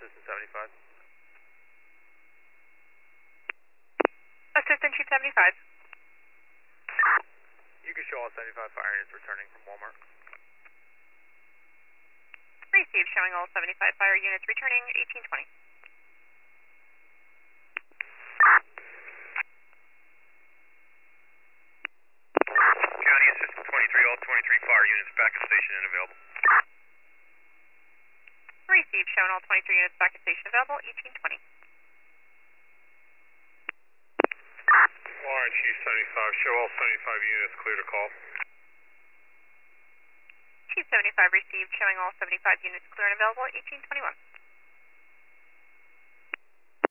Assistant 75. Assistant Chief 75. You can show all 75 fire units returning from Walmart. Received, showing all 75 fire units returning 1820. County Assistant 23, all 23 fire units back at station and available. Received, showing all 23 units back at station available 1820. Warren, Chief 75, show all 75 units clear to call. Chief 75 received, showing all 75 units clear and available 1821.